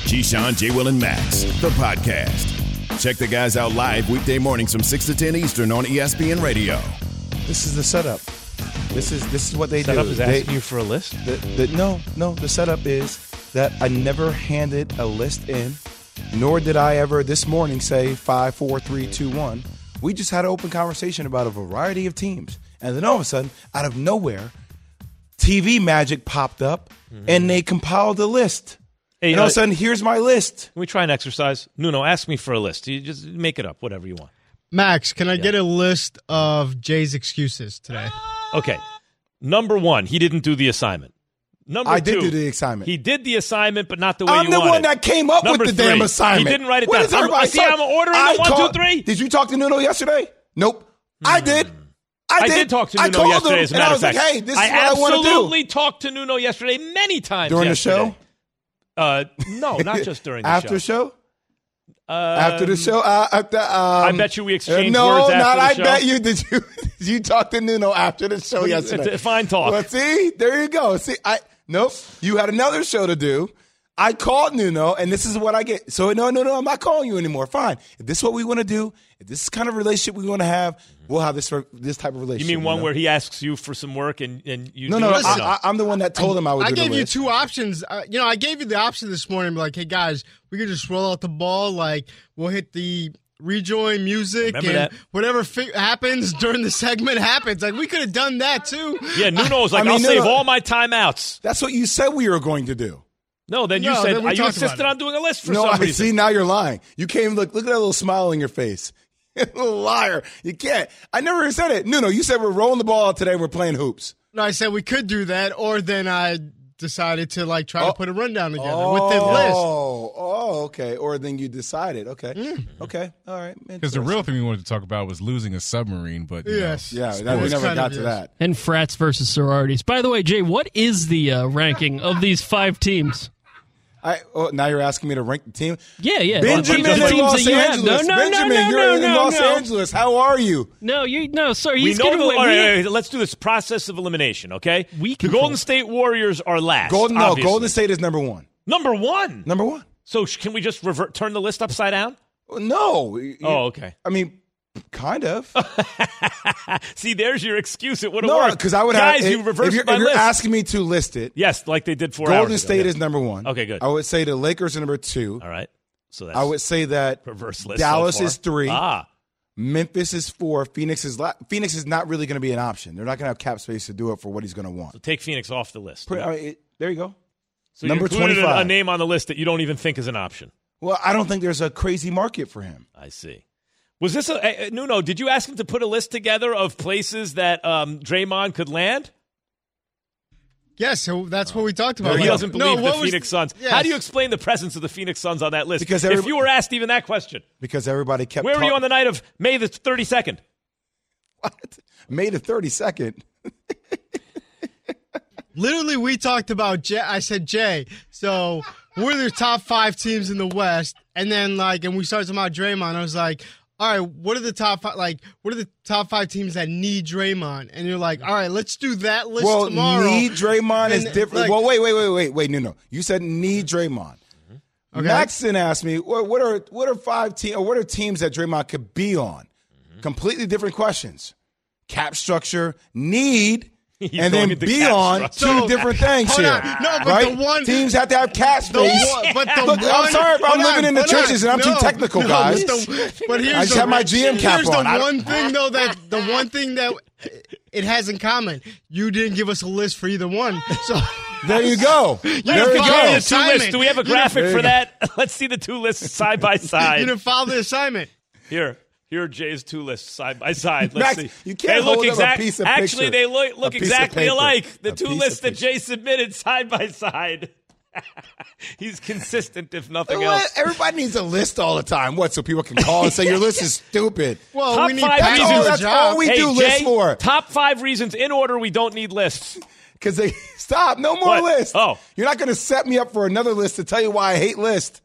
Keyshawn, J. Will, and Max, the podcast. Check the guys out live weekday mornings from 6 to 10 Eastern on ESPN Radio. This is the setup. This is what they setup do. Is asking you for a list? No. The setup is that I never handed a list in, nor did I ever this morning say 5, 4, 3, 2, 1. We just had an open conversation about a variety of teams. And then all of a sudden, out of nowhere, TV Magic popped up, and they compiled a list. Hey, and all of a sudden, here's my list. Can we try an exercise? Nuno, ask me for a list. You just make it up, whatever you want. Max, can I get a list of Jay's excuses today? Okay. Number one, he didn't do the assignment. I did do the assignment. He did the assignment, but not the way I'm you the wanted. one that came up Number with the three, damn assignment. He didn't write it What down. is everybody I'm ordering them 1, 2, 3. Did you talk to Nuno yesterday? Nope. I did. I did talk to Nuno yesterday, as a matter of fact. Like, hey, this is what I want to do. I absolutely talked to Nuno yesterday many times. During yesterday. the show? No, not just during the After show. After the show? I bet you we exchanged no, words after not the I show. bet you. Did you talk to Nuno after the show yesterday? It's a fine talk. Well, see, there you go. See, nope. You had another show to do. I called Nuno, and this is what I get. So, no, I'm not calling you anymore. Fine. If this is what we want to do, if this is kind of relationship we want to have, we'll have this type of relationship. You mean one where he asks you for some work and you No, do it? I'm the one that told him I would do the list. I gave you two options. I gave you the option this morning. Like, hey, guys, we could just roll out the ball. Like, we'll hit the rejoin music. Remember and that? whatever happens during the segment happens. Like, we could have done that, too. Yeah, Nuno's like, I'll save all my timeouts. That's what you said we were going to do. No, then you said, you insisted on doing a list for some reason. See, now you're lying. You came, look at that little smile on your face. You little liar. You can't. I never said it. No, you said we're rolling the ball out today and we're playing hoops. No, I said we could do that, or then I decided to, try to put a rundown together with the list. Oh, okay. Or then you decided. Okay. Mm-hmm. Okay. All right. Because the real thing we wanted to talk about was losing a submarine, but yes. Yeah, we never got to that. And frats versus sororities. By the way, Jay, what is the ranking of these 5 teams? Now you're asking me to rank the team? Yeah. Benjamin in Los Angeles. Benjamin, you're in Los Angeles. How are you? Sorry. We know wait, let's do this process of elimination, okay? The Golden State Warriors are last. Golden State is number 1. Number 1? Number 1. So can we just turn the list upside down? No. Okay. I mean, kind of. See, there's your excuse. It would have worked. Because I would Guys, have. you reversed if my you're list. asking me to list it, yes, like they did 4 hours ago. Golden State is number 1. Okay, good. I would say the Lakers are number 2. All right. So that's I would say that reverse list Dallas so far. is 3. Ah. Memphis is 4. Phoenix is not really going to be an option. They're not going to have cap space to do it for what he's going to want. So take Phoenix off the list. There you go. So number you included 25. a name on the list that you don't even think is an option. Well, I don't think there's a crazy market for him. I see. Was this Nuno? Did you ask him to put a list together of places that Draymond could land? Yes, so that's what we talked about. He doesn't believe the Phoenix Suns. Yes. How do you explain the presence of the Phoenix Suns on that list? Because if you were asked even that question. Because everybody kept Where were you on the night of May the 32nd? What? May the 32nd? Literally, we talked about Jay. I said, Jay, so we're the top 5 teams in the West. And then, and we started talking about Draymond. I was like, all right, what are the top 5? What are the top 5 teams that need Draymond? And you're like, all right, let's do that list tomorrow. Need Draymond is different. Well, wait, no. You said need Draymond. Okay. Maxon asked me, what are 5 teams, or what are teams that Draymond could be on? Completely different questions. Cap structure, need. And then be on 2 different things here. No, but right? the one teams have to have cap space. I'm sorry if I'm living in the trenches and I'm too technical, guys. But here's I just have my GM cap on. The one thing that it has in common. You didn't give us a list for either one. So there you go. There you go. The 2 lists. Do we have a graphic for that? Let's see the 2 lists side by side. You didn't follow the assignment. Here are Jay's 2 lists side by side. Let's Max, see. You can't hold up a piece of paper. Actually, they look exactly alike. The 2 lists that paper. Jay submitted side by side. He's consistent, if nothing else. Everybody needs a list all the time. What? So people can call and say your list is stupid. Well, top we need 5 reasons. That's all we do Jay, lists for. Top 5 reasons in order we don't need lists. Because they stop. No more What? lists. Oh. You're not going to set me up for another list to tell you why I hate lists.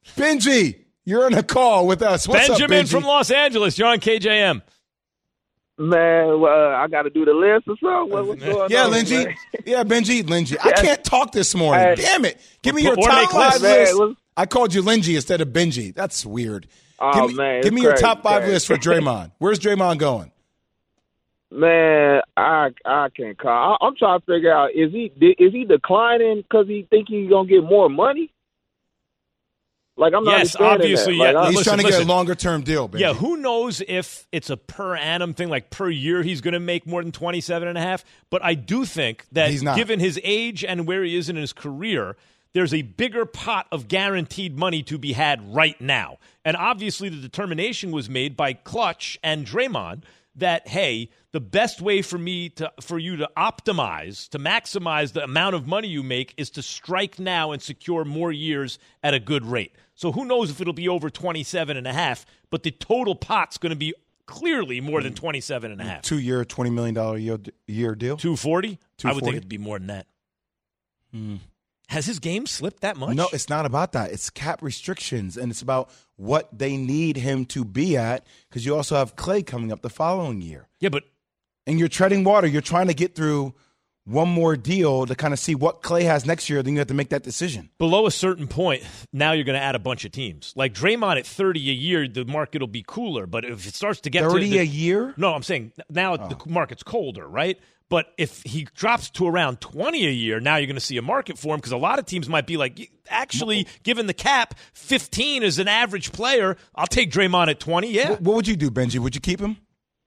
Benji, you're on a call with us. What's Benjamin up, Benji? from Los Angeles. You're on KJM. Man, I got to do the list or something. What's going Yeah, on, Lindsay. man? Yeah, Benji. I can't talk this morning. Hey. Damn it. Give me your Or top make 5 lists. list. Man, I called you Lindsay instead of Benji. That's weird. Oh, man, Give me it's your crazy, top 5 crazy. list for Draymond. Where's Draymond going? Man, I can't call. I'm trying to figure out, is he declining because he think he's going to get more money? Like, I'm not Yes, understanding obviously, that. yeah. Like, He's trying to get a listen. longer-term deal, Benji. Yeah, who knows if it's a per annum thing, like per year he's going to make more than 27.5. But I do think that He's not. given his age and where he is in his career, there's a bigger pot of guaranteed money to be had right now. And obviously the determination was made by Clutch and Draymond that, hey, the best way for you to optimize, to maximize the amount of money you make is to strike now and secure more years at a good rate. So who knows if it'll be over 27.5, but the total pot's going to be clearly more than 27.5. 2-year, $20 million year deal? 240? I would 240? think it'd be more than that. Has his game slipped that much? No, it's not about that. It's cap restrictions, and it's about what they need him to be at because you also have Clay coming up the following year. Yeah, but And you're treading water. You're trying to get through one more deal to kind of see what Clay has next year. Then you have to make that decision. below a certain point, now you're going to add a bunch of teams. Like Draymond at 30 a year, the market will be cooler. But if it starts to get 30 to a year? No, I'm saying now the market's colder, right? But if he drops to around 20 a year, now you're going to see a market for him because a lot of teams might be like, actually, given the cap, 15 is an average player. I'll take Draymond at 20, yeah. What would you do, Benji? Would you keep him?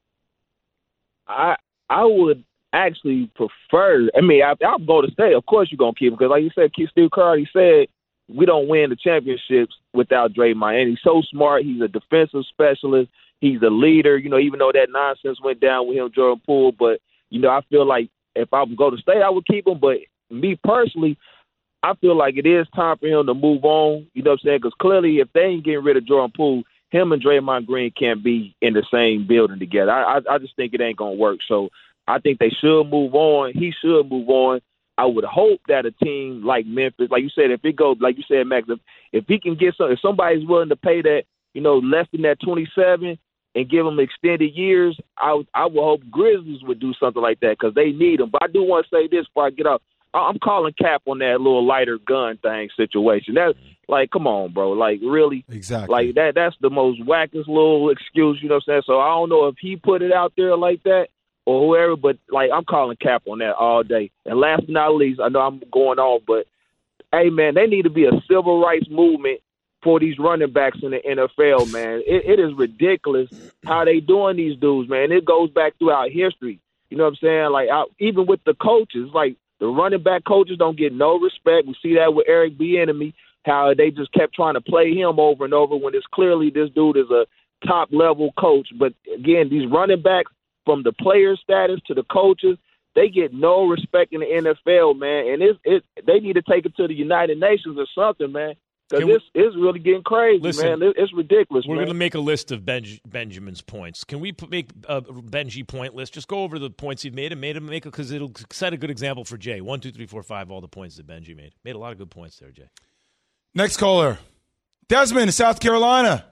I would actually prefer. I mean, I'll go to stay. Of course, you're gonna keep him because, like you said, Steve Kerr, he said we don't win the championships without Draymond. And he's so smart. He's a defensive specialist. He's a leader. You know, even though that nonsense went down with him, Jordan Poole. But you know, I feel like if I would go to stay, I would keep him. But me personally, I feel like it is time for him to move on. You know what I'm saying? Because clearly, if they ain't getting rid of Jordan Poole, him and Draymond Green can't be in the same building together. I just think it ain't going to work. So I think they should move on. He should move on. I would hope that a team like Memphis, like you said, if it goes, like you said, Max, if he can get if somebody's willing to pay that, you know, less than that 27 and give him extended years, I would hope Grizzlies would do something like that because they need him. But I do want to say this before I get out. I'm calling cap on that little lighter gun thing situation. That's like, come on, bro. Like, really? Exactly. Like, that's the most wackest little excuse, you know what I'm saying? So I don't know if he put it out there like that or whoever, but, like, I'm calling cap on that all day. And last but not least, I know I'm going off, but, hey, man, they need to be a civil rights movement for these running backs in the NFL, man. It is ridiculous how they doing these dudes, man. It goes back throughout history. You know what I'm saying? Like, even with the coaches, like, the running back coaches don't get no respect. We see that with Eric Bieniemy, how they just kept trying to play him over and over when it's clearly this dude is a top-level coach. But, again, these running backs, from the player status to the coaches, they get no respect in the NFL, man. And they need to take it to the United Nations or something, man. Because it's really getting crazy, Listen, man. It's ridiculous, We're man. going to make a list of Benjamin's points. Can we make a Benji point list? Just go over the points he's made and make it because it'll set a good example for Jay. 1, 2, 3, 4, 5, all the points that Benji made. Made a lot of good points there, Jay. Next caller. Desmond, South Carolina.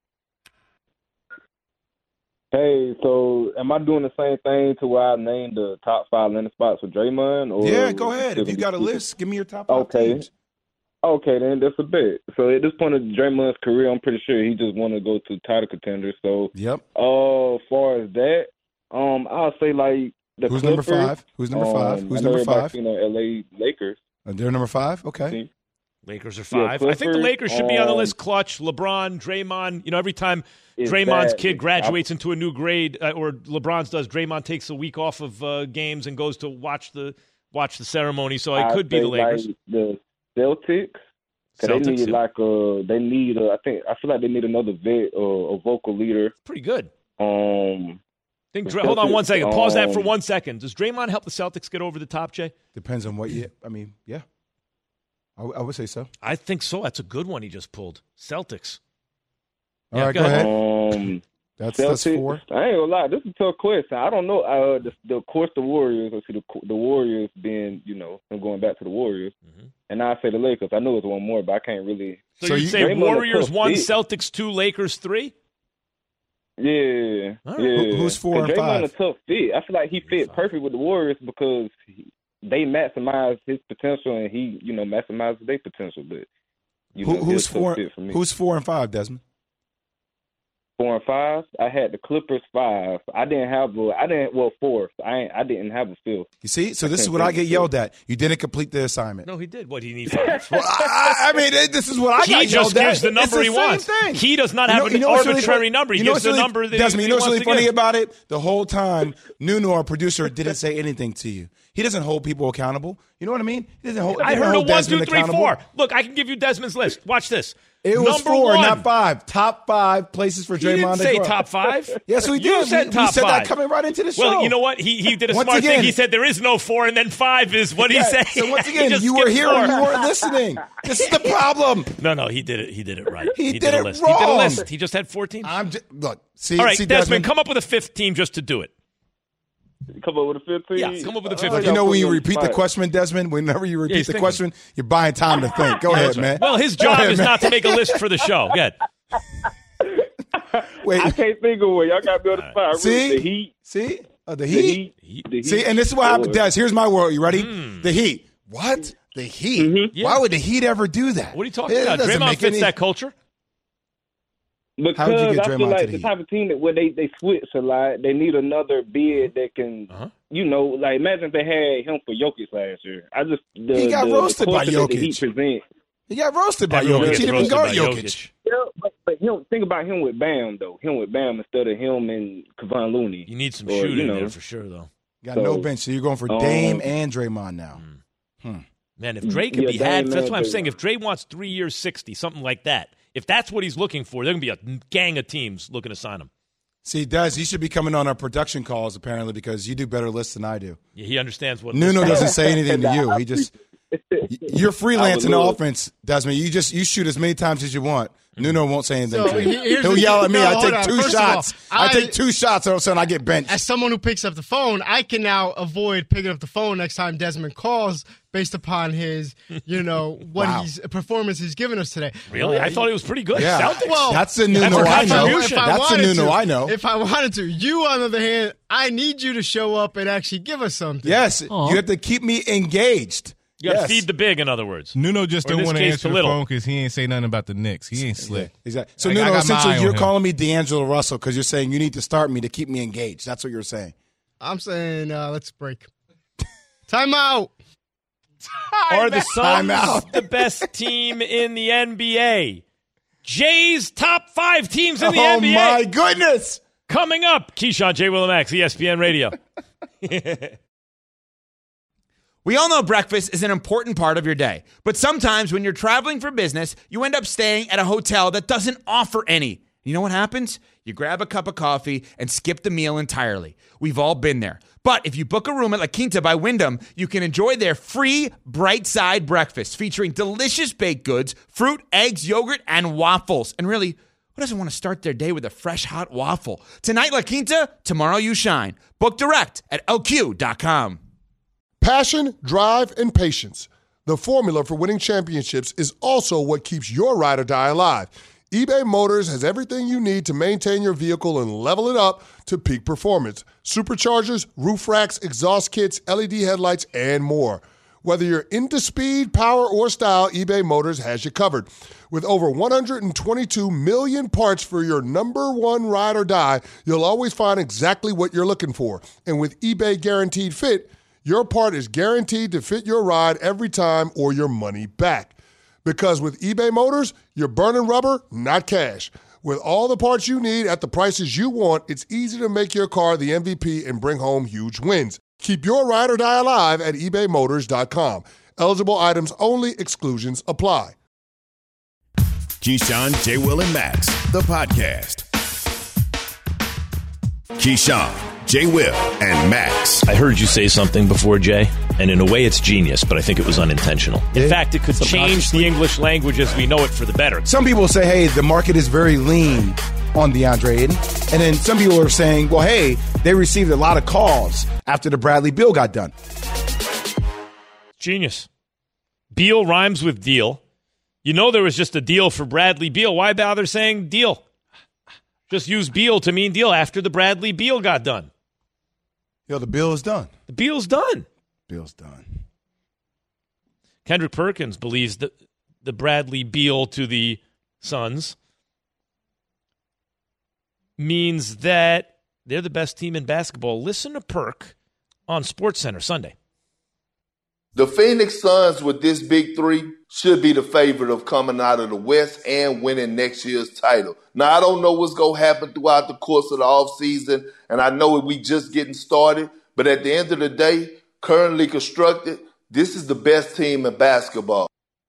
Hey, so am I doing the same thing to where I named the top 5 landing spots for Draymond? Or Yeah, go ahead. If you got a list, give me your top 5 teams. Okay, then that's a bet. So at this point of Draymond's career, I'm pretty sure he just want to go to title contender. So, yep. As far as that, I'll say like the Who's Clippers. number 5? Who's number 5? Who's number 5? You know, LA Lakers. They're number 5. Okay. Lakers are 5. Yeah, I think the Lakers should be on the list. Clutch, LeBron, Draymond. You know, every time Draymond's kid graduates into a new grade, or LeBron's does, Draymond takes a week off of games and goes to watch the ceremony. So it could be the Lakers. Like the Celtics. They need I feel like they need another vet or a vocal leader. Pretty good. Hold on 1 second. Pause that for 1 second. Does Draymond help the Celtics get over the top, Jay? Depends on what you. I mean, yeah. I would say so. I think so. That's a good one he just pulled. Celtics. All right, go ahead. That's 4. I ain't gonna lie. This is a tough question. I don't know. Of course, the Warriors. I see the Warriors being, them going back to the Warriors. Mm-hmm. And I say the Lakers. I know it's one more, but I can't really. So you say Warriors 1, Celtics 2, Lakers 3? Yeah. All right. Yeah. Who's 4 and 5? Draymond a tough fit. I feel like he fit perfect with the Warriors because they maximize his potential and he, maximizes their potential. But Who's he's a tough fit for me. Who's 4 and 5, Desmond? 4 and 5. I had the Clippers 5. I didn't have 4th. I didn't have a 5th. You see? So this is what I get yelled at. You didn't complete the assignment. No, he did. What, he need 5? Well, I mean, this is what I got He just yelled at. gives the number It's he the same wants. thing. He does not have an arbitrary number. He gives the number that Desmond, he you know what's wants really to funny give. about it? The whole time, Nuno, our producer, didn't say anything to you. He doesn't hold people accountable. You know what I mean? He doesn't hold. I heard a 1, Desmond 2, 3, accountable. 4. Look, I can give you Desmond's list. Watch this. It was Number 4, 1. not 5. Top 5 places for He Draymond didn't to say grow. top 5. Yes, we did. You said we top said 5. that coming right into the show. Well, you know what? He did a Once smart again- thing. He said there is no 4, and then 5 is what he said. So once He again, just you were skipped here 4. and you weren't listening. This is the problem. No, he did it. He did it right. He did did a it list. He did a wrong. list. He just had 4 teams. Look, see, All right, see, Desmond, come up with a 5th team just to do it. Come up with a 5th team? Yeah, come up with a 5th Look, team. you know when you repeat the question, Desmond, whenever you repeat he's the thinking. question, you're buying time to think. Go ahead, man. Well, his Go job ahead, is man. not to make a list for the show. Good. Wait, I can't think of one. Y'all got to be on the spot. See? The Heat. see? The The Heat? Heat. See, and this is what happened, Des. Here's my word. You ready? Hmm. The Heat. What? The Heat? Yeah. Why would the Heat ever do that? What are you talking It about? doesn't Draymond make fits any- that culture. Because How would you get I feel Draymond to like the the Heat? type of team that when they switch a lot, they need another bid that can, like imagine if they had him for Jokic last year. He got roasted by culture that the Jokic. Heat present. He got roasted by Everyone Jokic. gets He didn't even roasted guard by Jokic. Yeah, but him, think about him with Bam though. Him with Bam instead of him and Kevon Looney. You need some Or, shooting you know. there for sure, though. Got So, no bench, so you're going for Dame and Draymond now. Man, if Dre could Yeah, be had, Dame that's what I'm and saying. If Dre wants 3 years, 60, something like that, if that's what he's looking for, there's going to be a gang of teams looking to sign him. See, Des, you should be coming on our production calls apparently because you do better lists than I do. Yeah, he understands what Nuno doesn't say anything to you. He just you're freelancing offense, Desmond. You shoot as many times as you want. Nuno won't say anything. So to you. here's He'll the- yell at me. no, I hold take on. 2 First of all, shots. I take 2 shots. All of a sudden, I get benched. As someone who picks up the phone, I can now avoid picking up the phone next time Desmond calls based upon his, what Wow. performance he's given us today. Really? I thought he was pretty good. Yeah, Celtics. Well, that's the That's Nuno a I know. contribution. That's the Nuno I know. If I wanted to. You, on the other hand, I need you to show up and actually give us something. Yes, Aw. you have to keep me engaged. You got to Yes. feed the big, in other words. Nuno just Or in don't this want to case, answer the the little. phone because he ain't say nothing about the Knicks. He ain't slick. Exactly. So Like, I Nuno, got my essentially, eye on you're him. calling me D'Angelo Russell because you're saying you need to start me to keep me engaged. That's what you're saying. I'm saying let's break. Time out. Are the Time Suns out. the best team in the NBA? Jay's top 5 teams in the Oh NBA. my goodness! Coming up, Keyshawn, J. Will and Max, ESPN Radio. We all know breakfast is an important part of your day, but sometimes when you're traveling for business, you end up staying at a hotel that doesn't offer any. You know what happens? You grab a cup of coffee and skip the meal entirely. We've all been there. But if you book a room at La Quinta by Wyndham, you can enjoy their free Bright Side breakfast featuring delicious baked goods, fruit, eggs, yogurt, and waffles. And really, who doesn't want to start their day with a fresh hot waffle? Tonight, La Quinta, tomorrow you shine. Book direct at lq.com. Passion, drive, and patience. The formula for winning championships is also what keeps your ride or die alive. eBay Motors has everything you need to maintain your vehicle and level it up to peak performance. Superchargers, roof racks, exhaust kits, LED headlights, and more. Whether you're into speed, power, or style, eBay Motors has you covered. With over 122 million parts for your number one ride or die, you'll always find exactly what you're looking for. And with eBay Guaranteed Fit, your part is guaranteed to fit your ride every time or your money back. Because with eBay Motors, you're burning rubber, not cash. With all the parts you need at the prices you want, it's easy to make your car the MVP and bring home huge wins. Keep your ride or die alive at ebaymotors.com. Eligible items only. Exclusions apply. Keyshawn, J. Will, and Max, the podcast. Keyshawn, J. Will, and Max. I heard you say something before, Jay, and in a way it's genius, but I think it was unintentional. In fact, it could change the English language as we know it for the better. Some people say, hey, the market is very lean on DeAndre Ayton. And then some people are saying, well, hey, they received a lot of calls after the Bradley Beal got done. Genius. Beal rhymes with deal. You know there was just a deal for Bradley Beal. Why bother saying deal? Just use Beal to mean deal after the Bradley Beal got done. Yo, the Beal is done. The Beal's done. Beal's done. Kendrick Perkins believes that the Bradley Beal to the Suns means that they're the best team in basketball. Listen to Perk on SportsCenter Sunday. The Phoenix Suns with this big three should be the favorite of coming out of the West and winning next year's title. Now, I don't know what's going to happen throughout the course of the offseason, and I know we just getting started, but at the end of the day, currently constructed, this is the best team in basketball.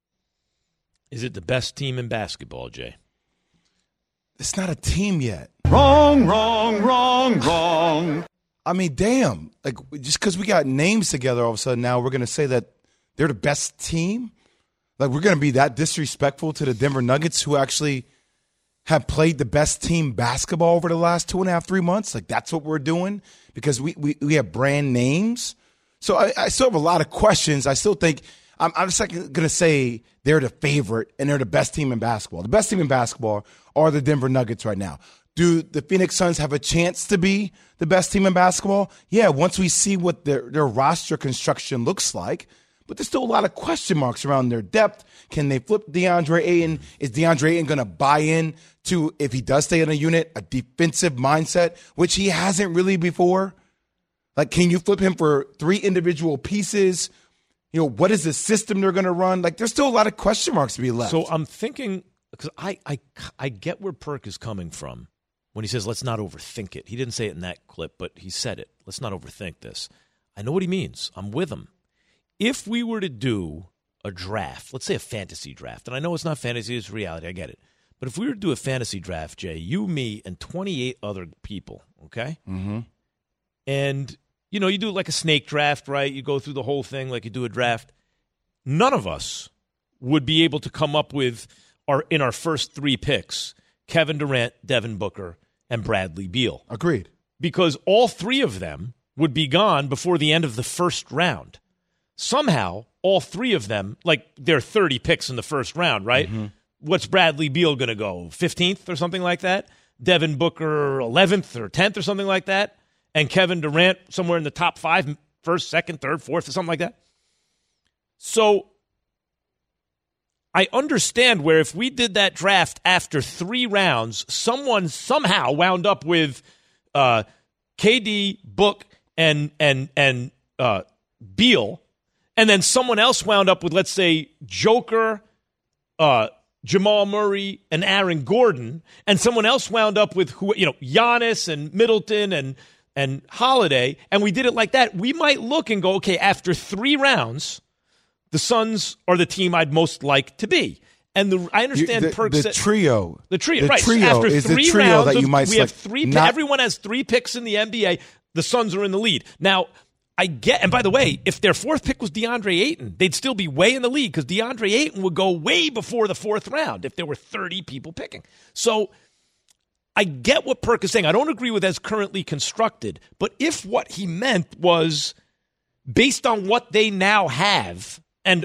Is it the best team in basketball, Jay? It's not a team yet. Wrong, wrong, wrong, wrong. I mean, damn. Like, just because we got names together all of a sudden now, we're going to say that they're the best team? Like, we're going to be that disrespectful to the Denver Nuggets, who actually have played the best team basketball over the last 2.5, 3 months? Like, that's what we're doing? Because we have brand names? So I still have a lot of questions. I still think I'm just like going to say they're the favorite and they're the best team in basketball. The best team in basketball are the Denver Nuggets right now. Do the Phoenix Suns have a chance to be the best team in basketball? Yeah, once we see what their roster construction looks like. But there's still a lot of question marks around their depth. Can they flip DeAndre Ayton? Is DeAndre Ayton going to buy in to, if he does stay in a unit, a defensive mindset, which he hasn't really before? Like, can you flip him for 3 individual pieces? You know, what is the system they're going to run? Like, there's still a lot of question marks to be left. So I'm thinking, because I get where Perk is coming from when he says, let's not overthink it. He didn't say it in that clip, but he said it. Let's not overthink this. I know what he means. I'm with him. If we were to do a draft, let's say a fantasy draft, and I know it's not fantasy, it's reality, I get it. But if we were to do a fantasy draft, Jay, you, me, and 28 other people, okay? Mm-hmm. And, you know, you do like a snake draft, right? You go through the whole thing like you do a draft. None of us would be able to come up with, in our first 3 picks, Kevin Durant, Devin Booker, and Bradley Beal. Agreed. Because all 3 of them would be gone before the end of the first round. Somehow, all 3 of them, like there are 30 picks in the first round, right? Mm-hmm. What's Bradley Beal going to go? 15th or something like that? Devin Booker 11th or 10th or something like that? And Kevin Durant somewhere in the top 5, first, second, third, fourth, or something like that? So I understand where if we did that draft after 3 rounds, someone somehow wound up with KD, Book, and Beal, and then someone else wound up with, let's say, Joker, Jamal Murray, and Aaron Gordon, and someone else wound up with Giannis and Middleton and Holiday, and we did it like that, we might look and go, okay, after 3 rounds, the Suns are the team I'd most like to be. And I understand Perk said... The trio, right. After is 3 the trio rounds, that you might we have 3 everyone has 3 picks in the NBA. The Suns are in the lead. Now, I get... And by the way, if their 4th pick was DeAndre Ayton, they'd still be way in the lead because DeAndre Ayton would go way before the 4th round if there were 30 people picking. So I get what Perk is saying. I don't agree with as currently constructed. But if what he meant was based on what they now have... And,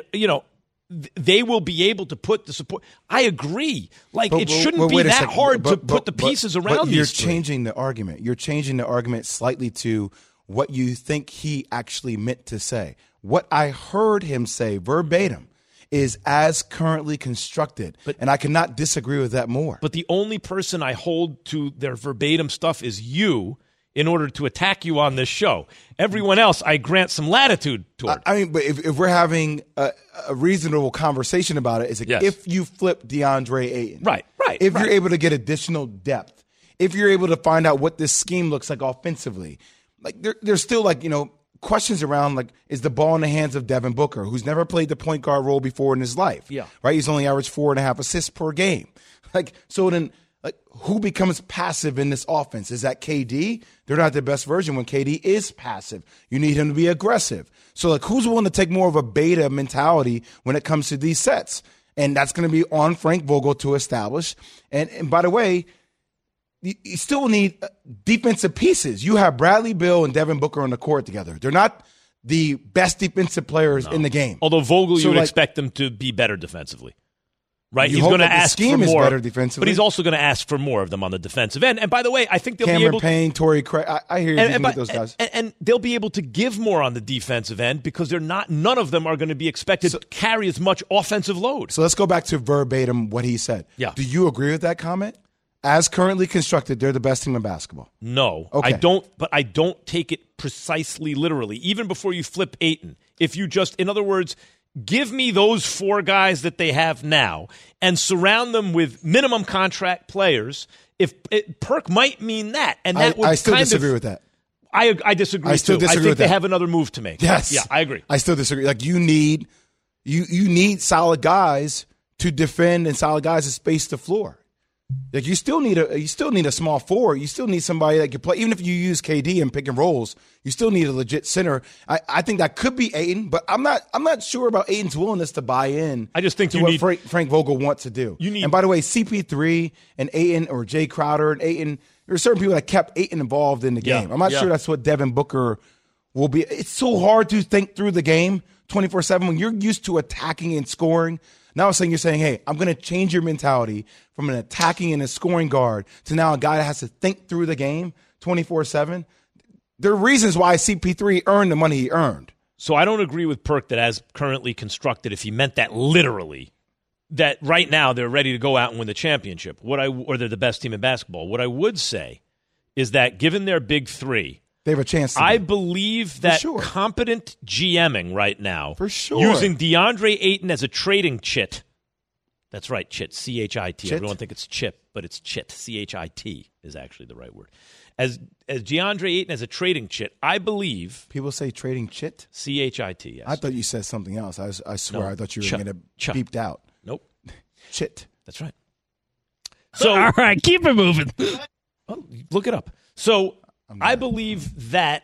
they will be able to put the support. I agree. It shouldn't be that hard to put the pieces around these. You're changing the argument. You're changing the argument slightly to what you think he actually meant to say. What I heard him say verbatim is as currently constructed. And I cannot disagree with that more. But the only person I hold to their verbatim stuff is you, in order to attack you on this show. Everyone else, I grant some latitude toward. I mean, but if we're having a reasonable conversation about it, is like, yes. If you flip DeAndre Ayton. Right. If you're able to get additional depth, if you're able to find out what this scheme looks like offensively, like there's still questions around, is the ball in the hands of Devin Booker, who's never played the point guard role before in his life. Yeah. Right? He's only averaged 4.5 assists per game. So then, who becomes passive in this offense? Is that KD? They're not the best version when KD is passive. You need him to be aggressive. So, who's willing to take more of a beta mentality when it comes to these sets? And that's going to be on Frank Vogel to establish. And by the way, you still need defensive pieces. You have Bradley Beal and Devin Booker on the court together. They're not the best defensive players in the game. Although Vogel, you would expect them to be better defensively. Right, You he's hope going to that the ask for scheme is more, better defensively. but he's also going to ask for more of them on the defensive end. And by the way, I think they'll be Cameron able. Payne, Torrey Craig. I hear you can get those guys. And they'll be able to give more on the defensive end because they're not. None of them are going to be expected to carry as much offensive load. So let's go back to verbatim what he said. Yeah. Do you agree with that comment? As currently constructed, they're the best team in basketball. No, Okay. I don't. But I don't take it precisely literally. Even before you flip Ayton, if you just, in other words, give me those 4 guys that they have now and surround them with minimum contract players. Perk might mean that, and that would I still kind disagree of, with that. I disagree. I still too. disagree I think with they that. have another move to make. Yes. Yeah, I agree. I still disagree. Like you need solid guys to defend and solid guys to space the floor. Like you still need a small forward. You still need somebody that can play. Even if you use KD and pick and rolls, you still need a legit center. I think that could be Ayton, but I'm not sure about Ayton's willingness to buy in. I just think to you what need Frank Vogel wants to do. You need, and by the way, CP3 and Ayton or Jay Crowder and Ayton, there are certain people that kept Ayton involved in the game. I'm not sure that's what Devin Booker will be. It's so hard to think through the game 24/7 when you're used to attacking and scoring. Now you're saying, hey, I'm going to change your mentality from an attacking and a scoring guard to now a guy that has to think through the game 24/7. There are reasons why CP3 earned the money he earned. So I don't agree with Perk that as currently constructed, if he meant that literally, that right now they're ready to go out and win the championship, or they're the best team in basketball. What I would say is that given their big 3, they have a chance. I believe that competent GMing right now, for sure, using DeAndre Ayton as a trading chit. That's right, chit, CHIT. Chit? Everyone think it's chip, but it's chit. CHIT is actually the right word. As DeAndre Ayton as a trading chit, I believe people say trading chit. CHIT. Yes. I thought you said something else. I swear, No. I thought you were going to beeped out. Nope. Chit. That's right. So all right, keep it moving. Well, look it up. So I believe that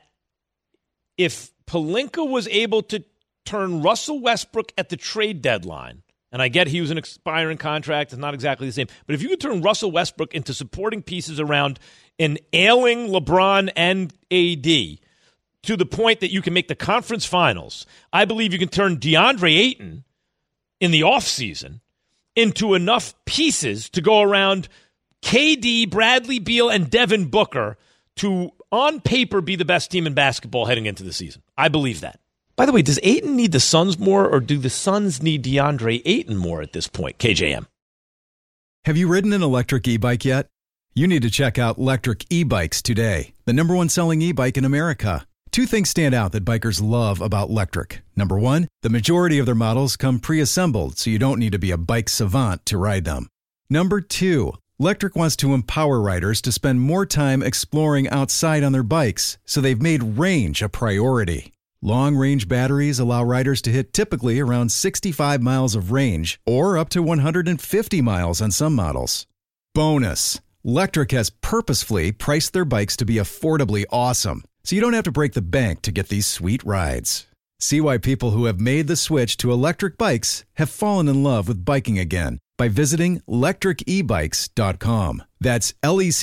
if Pelinka was able to turn Russell Westbrook at the trade deadline, and I get he was an expiring contract, it's not exactly the same, but if you could turn Russell Westbrook into supporting pieces around an ailing LeBron and AD to the point that you can make the conference finals, I believe you can turn DeAndre Ayton in the offseason into enough pieces to go around KD, Bradley Beal, and Devin Booker to, on paper, be the best team in basketball heading into the season. I believe that. By the way, does Ayton need the Suns more, or do the Suns need DeAndre Ayton more at this point? KJM. Have you ridden an electric e-bike yet? You need to check out Lectric E-Bikes today, the #1 selling e-bike in America. 2 things stand out that bikers love about Lectric. Number 1, the majority of their models come pre-assembled, so you don't need to be a bike savant to ride them. Number 2, Lectric wants to empower riders to spend more time exploring outside on their bikes, so they've made range a priority. Long-range batteries allow riders to hit typically around 65 miles of range, or up to 150 miles on some models. Bonus, Lectric has purposefully priced their bikes to be affordably awesome, so you don't have to break the bank to get these sweet rides. See why people who have made the switch to electric bikes have fallen in love with biking again by visiting lectricebikes.com. That's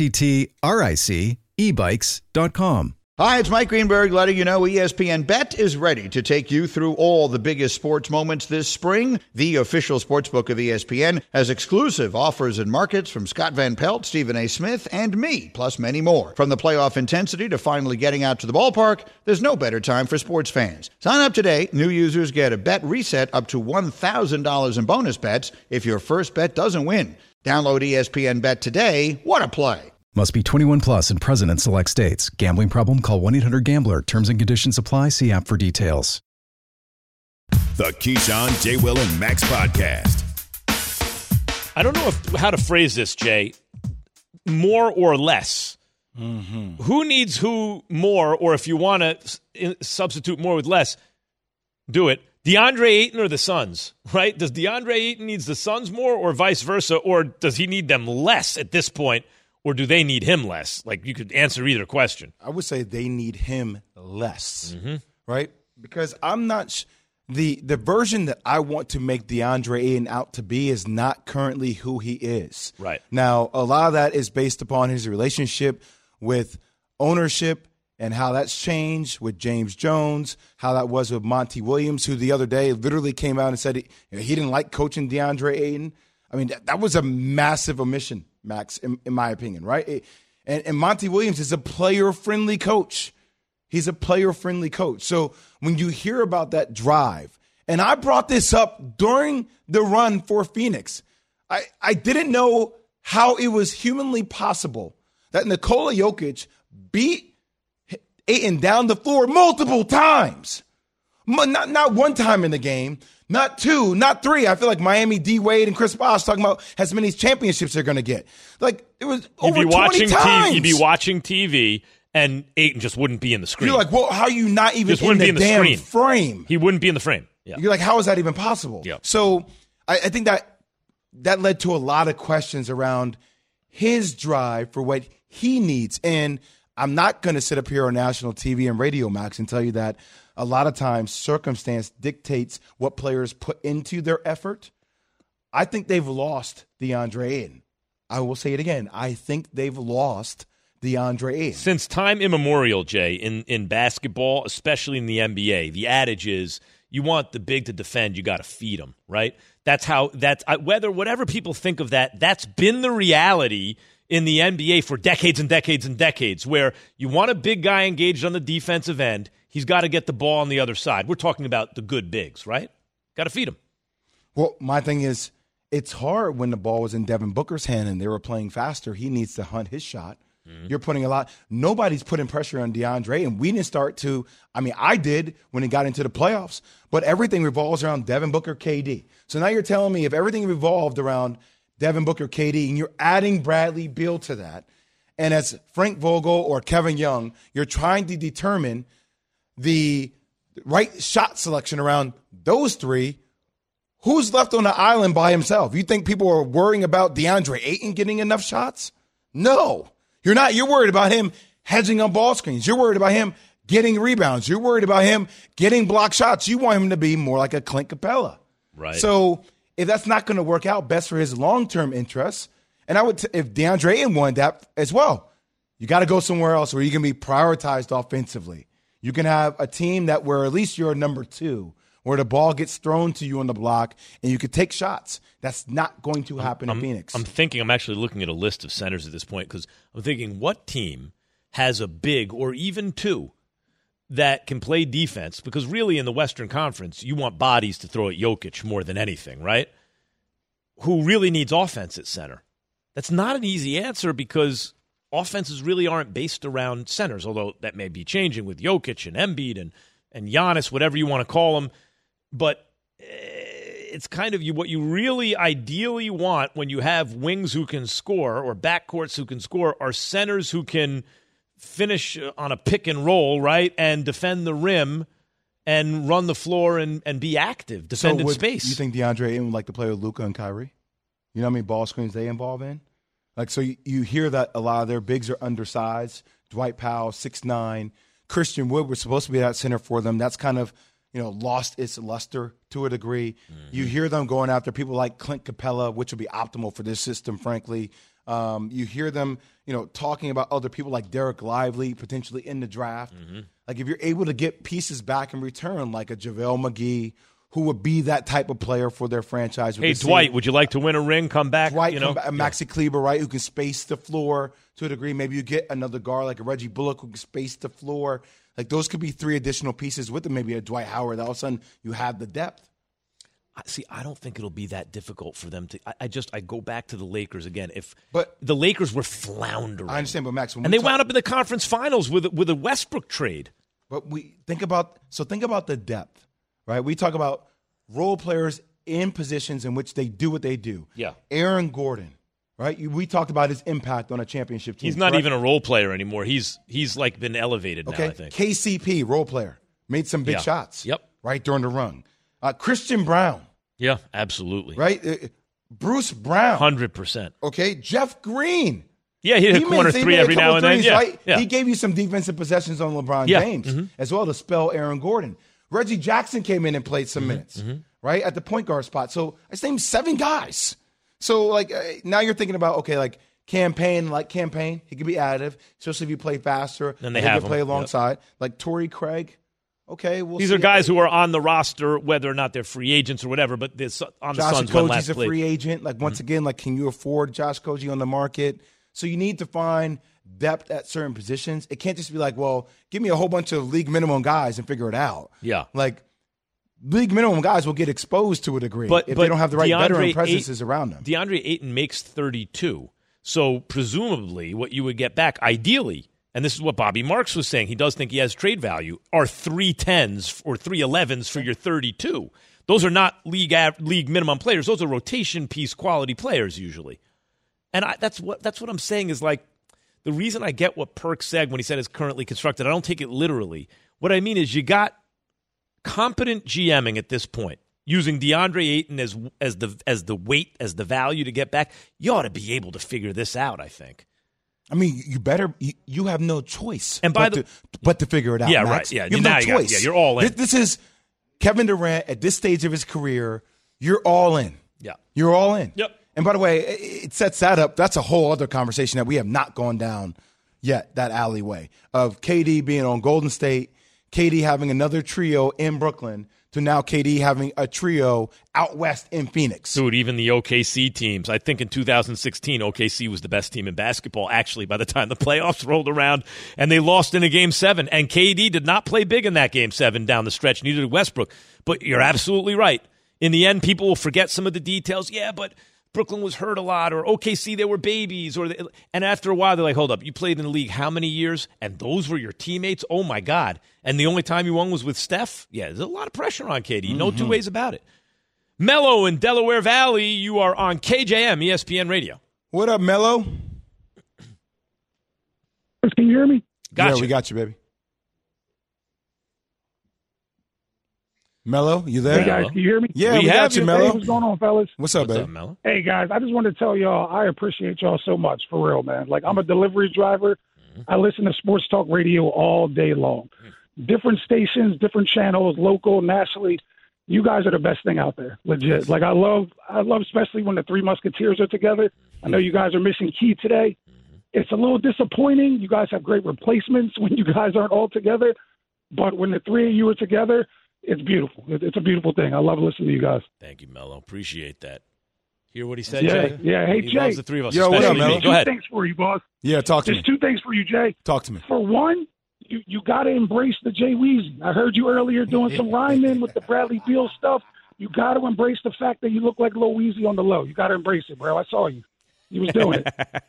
LECTRIC ebikes.com. Hi, it's Mike Greenberg letting you know ESPN Bet is ready to take you through all the biggest sports moments this spring. The official sportsbook of ESPN has exclusive offers and markets from Scott Van Pelt, Stephen A. Smith, and me, plus many more. From the playoff intensity to finally getting out to the ballpark, there's no better time for sports fans. Sign up today. New users get a bet reset up to $1,000 in bonus bets if your first bet doesn't win. Download ESPN Bet today. What a play. Must be 21 plus and present in select states. Gambling problem? Call 1-800-GAMBLER. Terms and conditions apply. See app for details. The Keyshawn, J. Will, and Max podcast. I don't know how to phrase this, Jay. More or less. Mm-hmm. Who needs who more, or if you want to substitute more with less, do it. DeAndre Ayton or the Suns, right? Does DeAndre Ayton needs the Suns more or vice versa, or does he need them less at this point? Or do they need him less? Like, you could answer either question. I would say they need him less, right? Because I'm not the version that I want to make DeAndre Ayton out to be is not currently who he is. Right. Now, a lot of that is based upon his relationship with ownership and how that's changed with James Jones, how that was with Monty Williams, who the other day literally came out and said he didn't like coaching DeAndre Ayton. I mean, that was a massive omission, Max, in my opinion, right? And Monty Williams is a player-friendly coach. He's a player-friendly coach. So when you hear about that drive, and I brought this up during the run for Phoenix, I didn't know how it was humanly possible that Nikola Jokic beat Ayton down the floor multiple times. Not one time in the game, not two, not three. I feel like Miami, D. Wade, and Chris Bosh talking about as many championships they're going to get. Like, it was over 20 times. You'd be watching TV, and Ayton just wouldn't be in the screen. You're like, well, how are you not even in the damn frame? He wouldn't be in the frame. Yeah. You're like, how is that even possible? Yep. So I think that led to a lot of questions around his drive for what he needs. And I'm not going to sit up here on national TV and radio, Max, and tell you that a lot of times circumstance dictates what players put into their effort. I think they've lost DeAndre Ayton. I will say it again. I think they've lost DeAndre Ayton. Since time immemorial, Jay, in basketball, especially in the NBA, the adage is you want the big to defend, you got to feed them, right? Whatever people think of that, that's been the reality in the NBA for decades and decades and decades, where you want a big guy engaged on the defensive end. He's got to get the ball on the other side. We're talking about the good bigs, right? Got to feed him. Well, my thing is, it's hard when the ball was in Devin Booker's hand and they were playing faster. He needs to hunt his shot. Mm-hmm. You're putting a lot. Nobody's putting pressure on DeAndre, and we didn't start to. I mean, I did when it got into the playoffs, but everything revolves around Devin Booker, KD. So now you're telling me if everything revolved around Devin Booker, KD, and you're adding Bradley Beal to that, and as Frank Vogel or Kevin Young, you're trying to determine the right shot selection around those three, who's left on the island by himself? You think people are worrying about DeAndre Ayton getting enough shots? No, you're not. You're worried about him hedging on ball screens. You're worried about him getting rebounds. You're worried about him getting block shots. You want him to be more like a Clint Capella. Right. So if that's not going to work out best for his long-term interests, and if DeAndre Ayton wanted that as well, you got to go somewhere else where you can be prioritized offensively. You can have a team where at least you're a number two, where the ball gets thrown to you on the block and you could take shots. That's not going to happen in Phoenix. I'm actually looking at a list of centers at this point because I'm thinking what team has a big or even two that can play defense? Because really in the Western Conference, you want bodies to throw at Jokic more than anything, right? Who really needs offense at center? That's not an easy answer because offenses really aren't based around centers, although that may be changing with Jokic and Embiid and Giannis, whatever you want to call them. But it's kind of what you really ideally want when you have wings who can score or backcourts who can score are centers who can finish on a pick and roll, right, and defend the rim and run the floor and be active, defend in space. You think DeAndre Ayton would like to play with Luka and Kyrie? You know how many ball screens they involve in? Like, so you hear that a lot of their bigs are undersized. Dwight Powell, 6'9". Christian Wood was supposed to be that center for them. That's kind of, lost its luster to a degree. Mm-hmm. You hear them going after people like Clint Capella, which would be optimal for this system, frankly. You hear them, talking about other people like Derek Lively potentially in the draft. Mm-hmm. Like if you're able to get pieces back in return, like a JaVale McGee, who would be that type of player for their franchise. Hey, Dwight, would you like to win a ring? Come back. Dwight, Maxi Kleber, right, who can space the floor to a degree. Maybe you get another guard like a Reggie Bullock who can space the floor. Like those could be three additional pieces with them. Maybe a Dwight Howard. All of a sudden, you have the depth. See, I don't think it'll be that difficult for them to. I go back to the Lakers again. But the Lakers were floundering. I understand, but Max, and they wound up in the conference finals with a Westbrook trade. But think about the depth, right? We talk about role players in positions in which they do what they do. Yeah, Aaron Gordon, right? We talked about his impact on a championship team. He's not even a role player anymore. He's like been elevated now. I think KCP, role player, made some big shots. Yep, right during the run. Christian Brown. Yeah, absolutely. Right? Bruce Brown. 100%. Okay, Jeff Green. Yeah, he hit a corner three every now and then. Yeah. He gave you some defensive possessions on LeBron James as well to spell Aaron Gordon. Reggie Jackson came in and played some minutes, right, at the point guard spot. So I named 7 guys. So, now you're thinking about, campaign, he could be additive, especially if you play faster. Then they have play alongside. Like Torrey Craig. Okay, these are guys who are on the roster, whether or not they're free agents or whatever. But this on the Josh Suns when last Okogie's a played. free agent. Like once again, like can you afford Josh Okogie on the market? So you need to find depth at certain positions. It can't just be like, well, give me a whole bunch of league minimum guys and figure it out. Yeah, like league minimum guys will get exposed to a degree if they don't have the right veteran presences around them. DeAndre Ayton makes 32, so presumably what you would get back, ideally. And this is what Bobby Marks was saying. He does think he has trade value, are 3 10s or 3 11s for your 32. Those are not league minimum players. Those are rotation piece quality players usually. And that's what I'm saying is like the reason I get what Perk said when he said it's currently constructed. I don't take it literally. What I mean is you got competent GMing at this point using DeAndre Ayton as the weight, as the value to get back. You ought to be able to figure this out, I think. I mean, you have no choice and but to figure it out. Yeah, Max. right. Yeah, you have no choice. You're all in. This is Kevin Durant at this stage of his career. You're all in. Yeah, you're all in. Yep. And by the way, it sets that up. That's a whole other conversation that we have not gone down yet. That alleyway of KD being on Golden State, KD having another trio in Brooklyn, to now KD having a trio out west in Phoenix. Dude, even the OKC teams. I think in 2016, OKC was the best team in basketball, actually, by the time the playoffs rolled around, and they lost in a Game 7. And KD did not play big in that Game 7 down the stretch, neither did Westbrook. But you're absolutely right. In the end, people will forget some of the details. Yeah, but Brooklyn was hurt a lot, or OKC, they were babies. And after a while, they're like, hold up, you played in the league how many years? And those were your teammates? Oh, my God. And the only time you won was with Steph? Yeah, there's a lot of pressure on KD. No two ways about it. Mello in Delaware Valley, you are on KJM, ESPN Radio. What up, Mello? Can you hear me? Yeah, we got you, baby. Mello, you there? Hey, guys, can you hear me? Yeah, we got you, Mello. Hey, what's going on, fellas? What's up, baby? Mello? Hey, guys, I just wanted to tell y'all I appreciate y'all so much, for real, man. Like, I'm a delivery driver. I listen to sports talk radio all day long. Different stations, different channels, local, nationally. You guys are the best thing out there, legit. Like, I love especially when the Three Musketeers are together. I know you guys are missing Key today. It's a little disappointing. You guys have great replacements when you guys aren't all together. But when the three of you are together, it's beautiful. It's a beautiful thing. I love listening to you guys. Thank you, Mello. Appreciate that. Hear what he said, yeah, Jay? Yeah. Hey, he Jay. loves the three of us. Yo, what up, Mello? Go ahead. Two things for you, boss. Yeah, talk to me. There's two things for you, Jay. Talk to me. For one, you got to embrace the Jay Weezy. I heard you earlier doing some rhyming with the Bradley Beal stuff. You got to embrace the fact that you look like Lil Weezy on the low. You got to embrace it, bro. I saw you. You was doing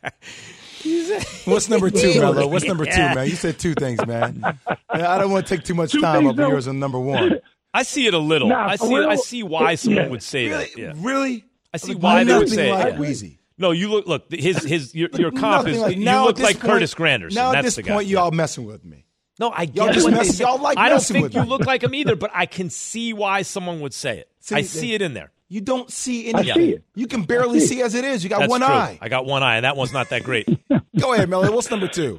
it. What's number two, Mello? What's number two, man? You said two things, man. I don't want to take too much time up yours on number one. I see it a little. Nah, I see why someone would say that. Yeah. Really? I see why they would say like it. Weezy. No, you look your comp is like, you now look at like this point- Curtis Granderson. Now at That's this the guy. point, y'all messing with me. No, I get Y'all just what mess- they- y'all like I don't messing think with you me. look like him either, but I can see why someone would say it. I see it in there. You don't see I anything. see it. You can barely see as it is. You got That's one true. eye. I got one eye, and that one's not that great. Go ahead, Mello. What's number two?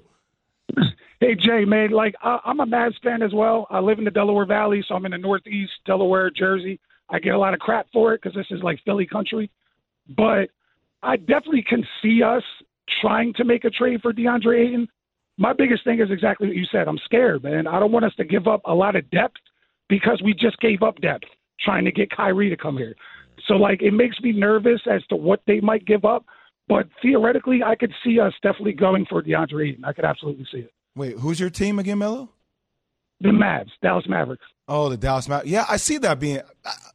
Hey, Jay, man, like, I'm a Mavs fan as well. I live in the Delaware Valley, so I'm in the Northeast, Delaware, Jersey. I get a lot of crap for it because this is like Philly country. But I definitely can see us trying to make a trade for DeAndre Ayton. My biggest thing is exactly what you said. I'm scared, man. I don't want us to give up a lot of depth because we just gave up depth trying to get Kyrie to come here. So, like, it makes me nervous as to what they might give up. But theoretically, I could see us definitely going for DeAndre Ayton. I could absolutely see it. Wait, who's your team again, Mello? The Mavs, Dallas Mavericks. Oh, the Dallas Mavericks. Yeah, I see that being.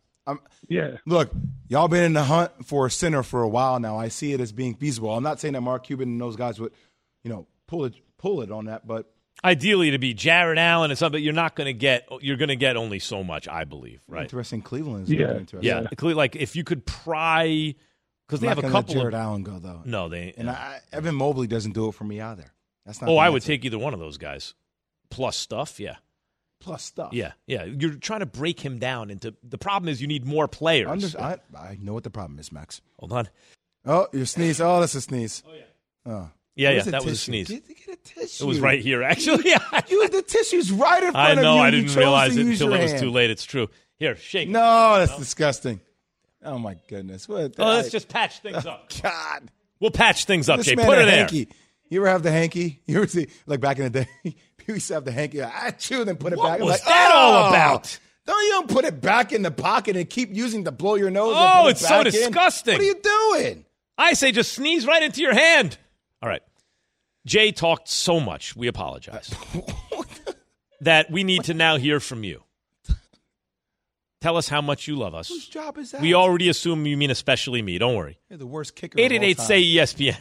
Yeah. Look, y'all been in the hunt for a center for a while now. I see it as being feasible. I'm not saying that Mark Cuban and those guys would, pull it on that, but Ideally, to be Jared Allen and something, you're going to get only so much, I believe, right? Interesting. Cleveland is interesting. Yeah. Like if you could pry, because they have a couple. Let Jared Allen go though. No, they and Evan Mobley doesn't do it for me either. That's not. I would take either one of those guys, plus stuff. Yeah. Plus stuff. Yeah. You're trying to break him down into. The problem is you need more players. I know what the problem is, Max. Hold on. Oh, your sneeze. Oh, that's a sneeze. Oh yeah. Oh. Yeah, that was a sneeze. Get a tissue. It was right here, actually. The tissue's right in front I of you. know. I didn't realize it until it was too late. It's true. Here, shake. No, that's disgusting. Oh, my goodness. Let's just patch things up. God. We'll patch things up, This Jay. man Put a it there. hanky. You ever have the hanky? You ever see, like back in the day, You used to have the hanky. I chew, then put it What back. I'm was like, that all about? You don't put it back in the pocket and keep using to blow your nose. Oh, and put it's it so back in. disgusting. What are you doing? I say just sneeze right into your hand. All right. Jay talked so much. We apologize. That we need to now hear from you. Tell us how much you love us. Whose job is that? We already assume you mean especially me. Don't worry. You're the worst kicker of all 888 time. say ESPN.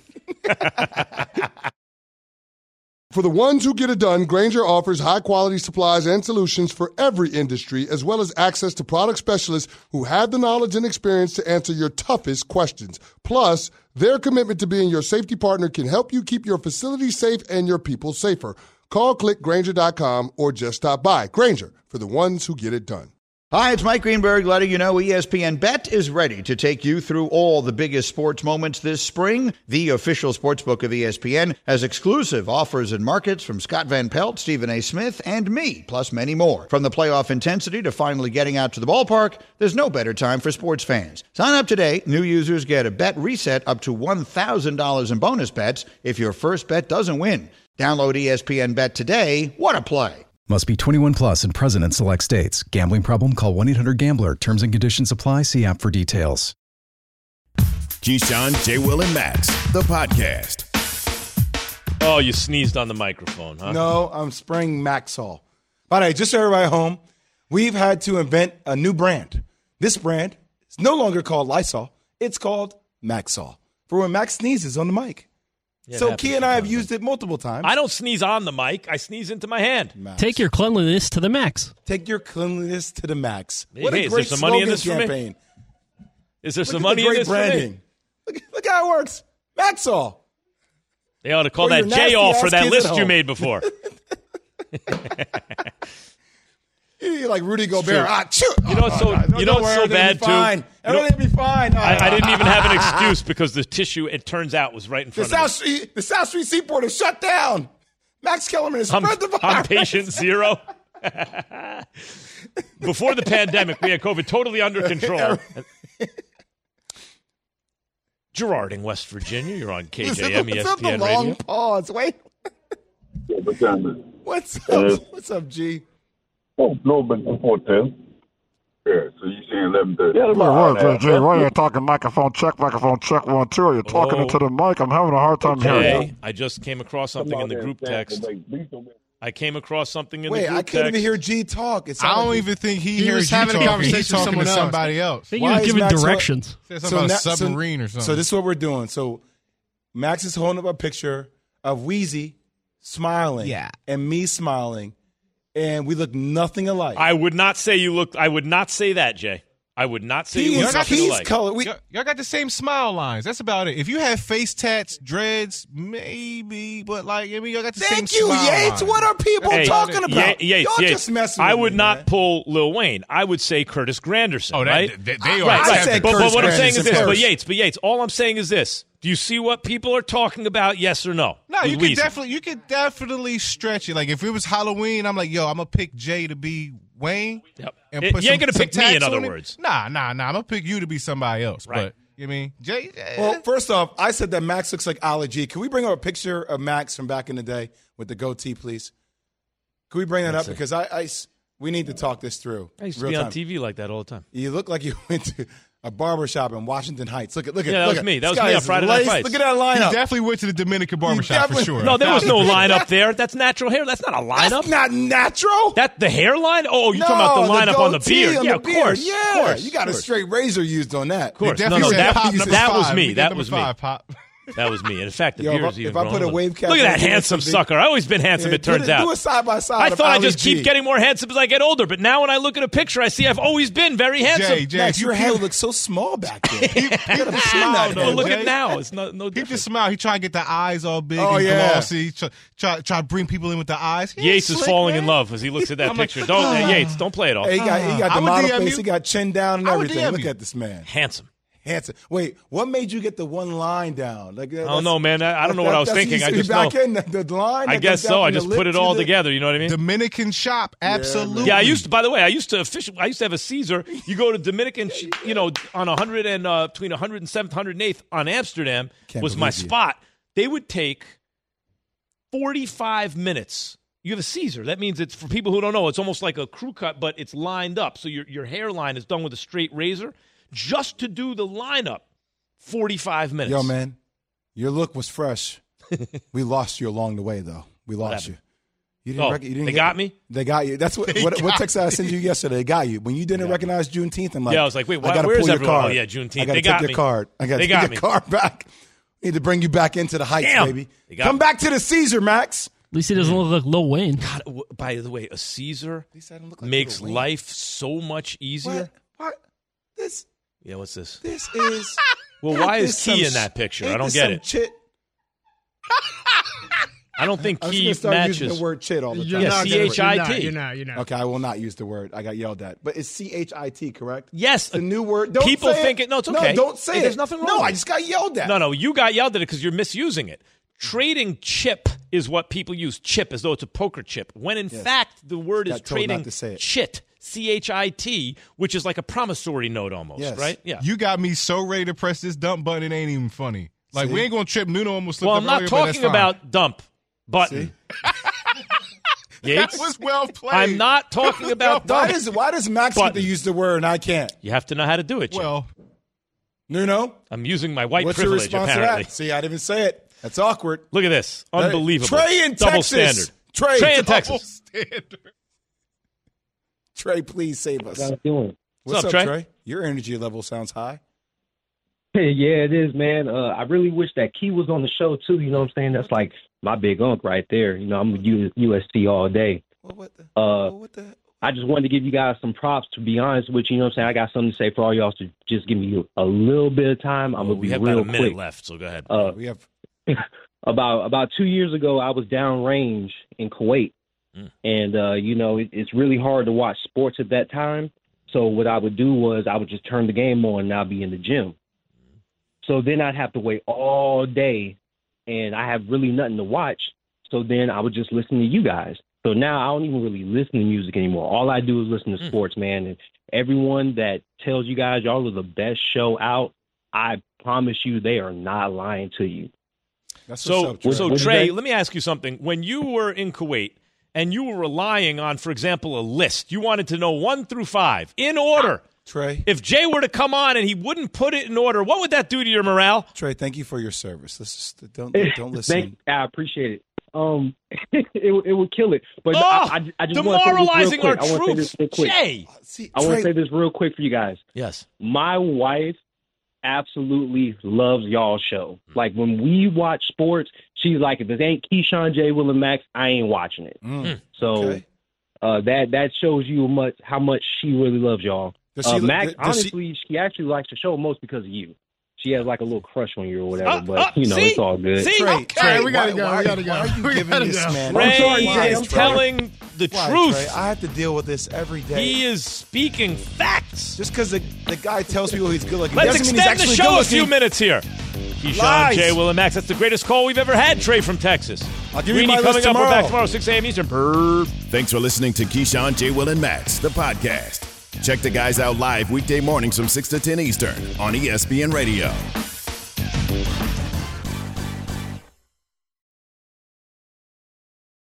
For the ones who get it done, Grainger offers high-quality supplies and solutions for every industry, as well as access to product specialists who have the knowledge and experience to answer your toughest questions. Plus, their commitment to being your safety partner can help you keep your facility safe and your people safer. Call clickgrainger.com or just stop by. Grainger, for the ones who get it done. Hi, it's Mike Greenberg letting you know ESPN Bet is ready to take you through all the biggest sports moments this spring. The official sportsbook of ESPN has exclusive offers and markets from Scott Van Pelt, Stephen A. Smith, and me, plus many more. From the playoff intensity to finally getting out to the ballpark, there's no better time for sports fans. Sign up today. New users get a bet reset up to $1,000 in bonus bets if your first bet doesn't win. Download ESPN Bet today. What a play. Must be 21 plus and present in select states. Gambling problem? Call 1-800-GAMBLER. Terms and conditions apply. See app for details. Keyshawn, J. Will, and Max, the podcast. Oh, you sneezed on the microphone, huh? No, I'm spraying Maxol. By the way, just so everybody at home, we've had to invent a new brand. This brand is no longer called Lysol. It's called Maxol for when Max sneezes on the mic. Yeah, so Key and I have used it multiple times. I don't sneeze on the mic. I sneeze into my hand. Max. Take your cleanliness to the max. Take your cleanliness to the max. Hey, What a is great there some money in slogan this for me? campaign. Is there Look some at money the in great this branding. for me? Look how it works. Maxol. They ought to call For that your J off for nasty-ass that kids list at you home. made before. You're like Rudy true. Gobert. You know what's so Don't worry, so bad too? fine. Everything will be fine. I didn't even have an excuse because the tissue, it turns out, was right in The front South of me. Street, the South Street Seaport is shut down. Max Kellerman has spread the virus. I'm patient zero. Before the pandemic, we had COVID totally under control. Girarding, West Virginia. You're on KJM, What's up, the ESPN long Radio. pause? Wait. What's up? What's up, G? Oh, no, but before 10. Yeah, so you saying 11:30. Yeah, Why are you talking microphone check, 1, 2? You're talking into the mic. I'm having a hard time hearing you. Okay, I just came across something in the group text. I came across something in the Wait, group I couldn't text. even hear G talk. It I don't sounded- even think he He hears was you having a talking. conversation He's with talking to someone else. somebody else. I think Why he was is giving Max- directions. Said something about a so- submarine or something. So this is what we're doing. So Max is holding up a picture of Wheezy smiling, and me smiling, and we look nothing alike. I would not say you look. I would not say that, Jay. I would not say you look nothing alike. color. Y'all got the same smile lines. That's about it. If you have face tats, dreads, maybe, but like, I mean, y'all got the same Thank you, smile Yates. lines. What are people Hey, talking about? Yates, Y'all Yates. just messing I with would me, not man. pull Lil Wayne. I would say Curtis Granderson. Oh, right? they Right, are. right. I said But Curtis what I'm saying is Granderson this. first. But Yates. All I'm saying is this. Do you see what people are talking about? Yes or no? No, With you Weezy? could definitely stretch it. Like if it was Halloween, I'm like, yo, I'm gonna pick Jay to be Wayne. Yep. And You put ain't gonna some pick me, in tats other on it. words. Nah. I'm gonna pick you to be somebody else. Right. But you mean Jay? Well, first off, I said that Max looks like Ali G. Can we bring up a picture of Max from back in the day with the goatee, please? Can we bring that up? Because we need to talk this through. I used to real be time. on TV like that all the time. You look like you went to a barbershop in Washington Heights. Look at. Yeah, that look was at, me. That this was me guy on is Friday Night laced. Fights. Look at that He lineup. definitely went to the Dominican barbershop for sure. No, there was no line up there. That's natural hair. That's not a lineup. That's not natural. That the hairline? Oh, you're talking about the lineup on the goatee beard? on Yeah, the of beard. course. Yeah, of course, you got of a course. straight razor used on that. Of course. Definitely No, said that Pop number was 5. me. We That got was number me. 5, Pop. That was me. And in fact, the Yo, beard's even if I put a growing. wave cap Look at on that you, handsome something- sucker. I've always been handsome, it turns out. Do a side by side. I of thought I Ali just G. keep getting more handsome as I get older, but now when I look at a picture, I see I've always been very handsome. Jay, Max, if your you head keep- looks so small back there. Keep the smile, No, though, look Jay. at now. It's no Keep different. the smile. He trying to get the eyes all big Oh, and yeah. glossy. Try to bring people in with the eyes. He ain't Yates is slick, falling man. in love as he looks at that I'm like, picture. Yates, don't play it off. Hey, he got I the would model DM face. you. He got chin down and I would everything. DM Look you. at this man. Handsome. Handsome. Wait, what made you get the one line down? Like, I don't know, man. I don't know what I was thinking. I just back know. in the line. I that guess goes so. down I from the just lip put it to all the- together. You know what I mean? Dominican shop, absolutely. Yeah, I used to. By the way, I used to have a Caesar. You go to Dominican, on 100 and between 107th, 108th on Amsterdam Can't was my believe you. spot. They would take 45 minutes. You have a Caesar. That means it's, for people who don't know, it's almost like a crew cut, but it's lined up. So your hairline is done with a straight razor. Just to do the lineup, 45 minutes. Yo, man, your look was fresh. We lost you along the way, though. We lost you. You didn't they got me? They got you. That's what text I sent you yesterday. They got you. When you didn't recognize Juneteenth, I'm like, I was like, wait, where's everyone? card. Oh, yeah, Juneteenth. I got to take your card. I got to take your card back. Need to bring you back into the heights, baby. Come back to the Caesar, Max. At least he doesn't look like Lil Wayne. God, by the way, a Caesar makes life so much easier. What? This? Yeah, what's this? This is. Well, why is Key in that picture? I don't get it. I don't think Key matches. Using the word chit all the time. Yeah, C-H-I-T. You're not. Okay, I will not use the word. I got yelled at. But it's C-H-I-T, correct? Yes. The new word. People think it. No, it's okay. No, don't say it. There's nothing wrong. No, I just got yelled at. No, you got yelled at it because you're misusing it. Trading chip is what people use. Chip, as though it's a poker chip. When in fact, the word is trading chit. C-H-I-T, which is like a promissory note almost, right? Yeah. You got me so ready to press this dump button, it ain't even funny. Like, we ain't going to trip. Nuno almost slipped up I'm not earlier, but that's talking fine. about dump button. That was well played. I'm not talking about dump. Why does Max get to use the word and I can't? You have to know how to do it, Jim. Well, Nuno? I'm using my white What's privilege, your response apparently. to that? See, I didn't even say it. That's awkward. Look at this. Unbelievable. Trey in Double Texas. standard. Trey in Texas. Trey, please save us. How you doing? What's up, Trey? Your energy level sounds high. Hey, yeah, it is, man. I really wish that Key was on the show, too. You know what I'm saying? That's like my big unk right there. You know, I'm with USC all day. I just wanted to give you guys some props, to be honest with you. You know what I'm saying? I got something to say for all y'all, so just give me a little bit of time. I'm going to be real quick. We have about a minute left, so go ahead. We have about 2 years ago, I was downrange in Kuwait. And, you know, it's really hard to watch sports at that time. So what I would do was I would just turn the game on and I'd be in the gym. So then I'd have to wait all day and I have really nothing to watch. So then I would just listen to you guys. So now I don't even really listen to music anymore. All I do is listen to sports, man. And everyone that tells you guys y'all are the best show out, I promise you they are not lying to you. So Trey, let me ask you something. When you were in Kuwait and you were relying on, for example, a list, you wanted to know 1 through 5 in order. Trey, if Jay were to come on and he wouldn't put it in order, what would that do to your morale? Trey, thank you for your service. Don't listen. I appreciate it. It would kill it. But I just demoralizing our want to say this real quick. Jay, I want to say this real quick for you guys. Yes. My wife absolutely loves y'all's show. Like when we watch sports, she's like, if it ain't Keyshawn, J. Will, and Max, I ain't watching it. So that shows you how much she really loves y'all. Max, honestly, she actually likes the show most because of you. She has like a little crush on you or whatever, but you know, it's all good. Trey, we gotta go. We gotta go. Why are you giving this man? Trey is telling the truth. Trey? I have to deal with this every day. He is speaking facts. Just because the guy tells people he's good looking, let's doesn't mean he's extend the actually show good a few looking. minutes here. Keyshawn, Jay, Will, and Max. That's the greatest call we've ever had. Trey from Texas. I'll give you my coming list up. tomorrow. We're back tomorrow, 6 a.m. Eastern. Thanks for listening to Keyshawn, J. Will, and Max, the podcast. Check the guys out live weekday mornings from 6 to 10 Eastern on ESPN Radio.